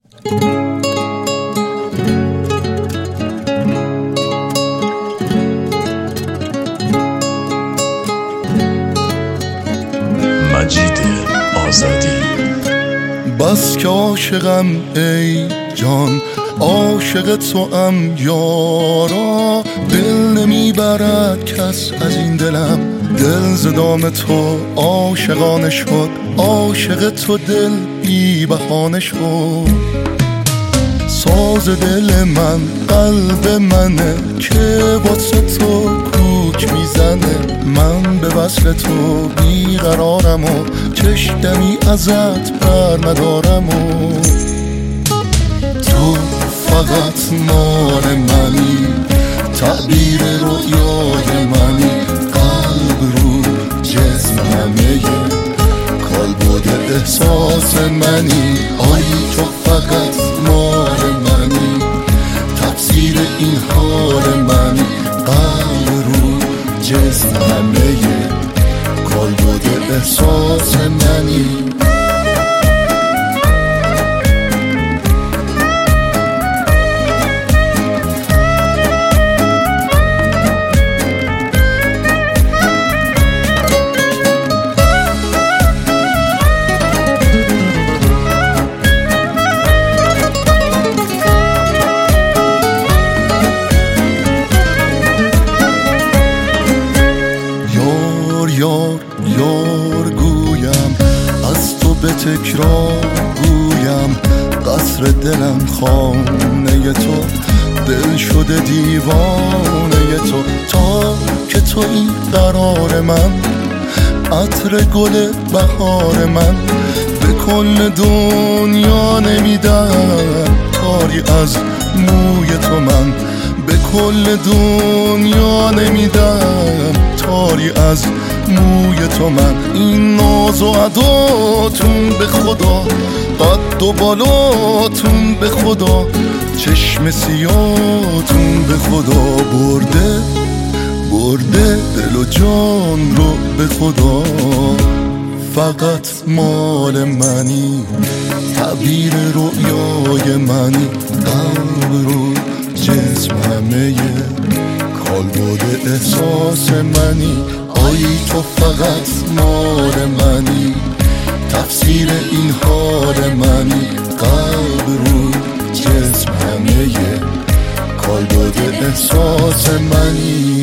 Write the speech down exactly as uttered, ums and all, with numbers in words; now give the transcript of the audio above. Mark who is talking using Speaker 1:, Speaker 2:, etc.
Speaker 1: مجید آزادی.
Speaker 2: بس که عاشقم ای جان، عاشق تو ام یارا، دل نمیبرد کس از این دلم، دل ز دام تو عاشقانه شد، عاشق تو دل بی بهانه شد. ساز دل من قلب منه که واسه تو کوک میزنه، من به وصل تو بیقرارم و چشتمی ازت بر ندارم و تو فقط مال منی، تعبیر رویای منی، قلب رو جسم همه کالبد احساس منی. آی تو فقط مال منی، تفسیر این حال منی، قلب رو جسم همه کالبد احساس منی. یار یار گویم از تو به تکرار گویم، قصر دلم خانه تو، دل شده دیوانه تو. تا که تو این قرار من، عطر گل بهار من، به کل دنیا نمیدم تاری از موی تو من، به کل دنیا نمیدم تاری از موی تو من. این ناز و عداتون به خدا، قد و بالاتون به خدا، چشم سیاتون به خدا، برده برده دل و جان رو به خدا. فقط مال منی، تعبیر رویای منی، قلب رو جسم همه کالبد احساس منی. آی تو فقط مال منی، تفسیر این حال منی، قلب رو جسم همه کالبد احساس منی.